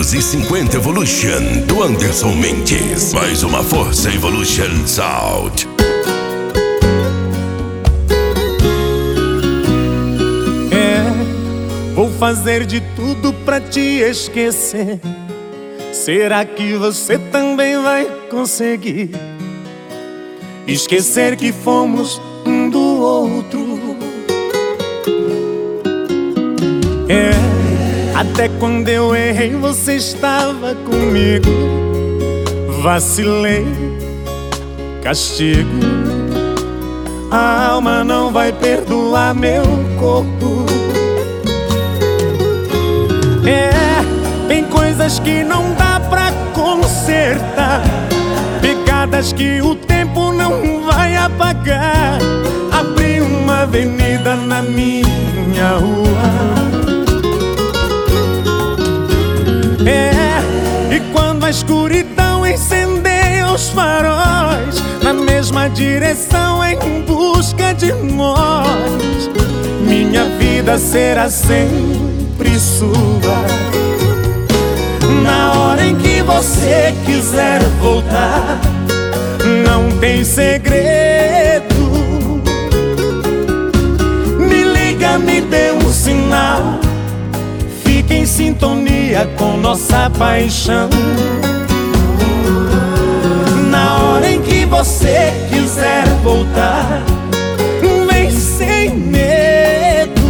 250 Evolution do Anderson Mendes. Mais uma força Evolution Sound. Vou fazer de tudo pra te esquecer. Será que você também vai conseguir esquecer que fomos um do outro? Até quando eu errei você estava comigo. Vacilei, castigo. A alma não vai perdoar meu corpo. Tem coisas que não dá pra consertar, pegadas que o tempo não vai apagar. Abri uma avenida na minha rua. E quando a escuridão incendeia os faróis, na mesma direção em busca de nós, minha vida será sempre sua. Na hora em que você quiser voltar, não tem segredo. Me liga, me dê um sinal. Fique em sintonia com nossa paixão. Na hora em que você quiser voltar, vem sem medo.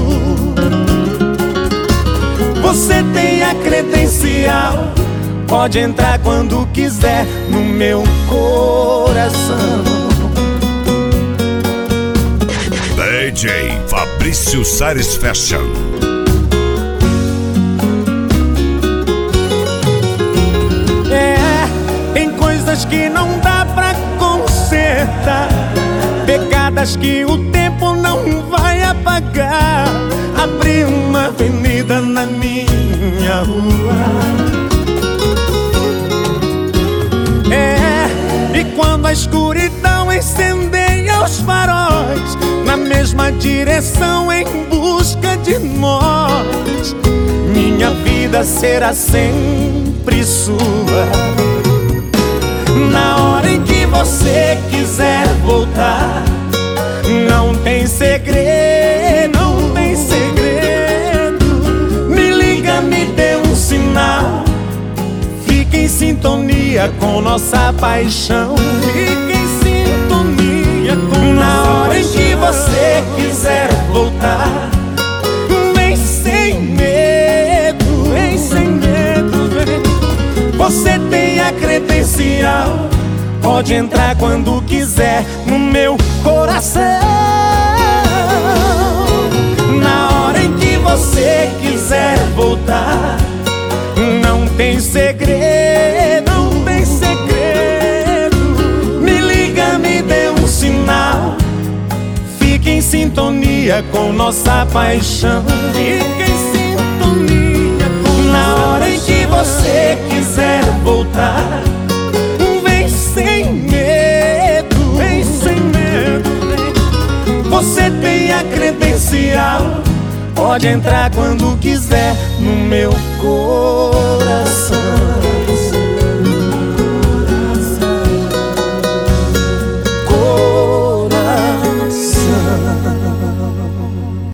Você tem a credencial, pode entrar quando quiser no meu coração. DJ Fabrício Sares Fashion. Tem coisas que não dá pra consertar, pegadas que o tempo não vai apagar. Abri uma avenida na minha rua. E quando a escuridão incendeia os faróis, na mesma direção em busca de nós, minha vida será sempre sua. Na hora em que você quiser voltar, não tem segredo, não tem segredo. Me liga, me dê um sinal. Fique em sintonia com nossa paixão. Fique em sintonia com na hora em que você quiser voltar, vem sem medo, vem sem medo, vem. Você tem a credencial, pode entrar quando quiser no meu coração. Na hora em que você quiser voltar, não tem segredo, não tem segredo. Me liga, me dê um sinal. Fique em sintonia com nossa paixão. Fique em sintonia com na hora em que você quiser voltar, vem sem medo, vem sem medo, vem. Você tem a credencial, pode entrar quando quiser no meu coração.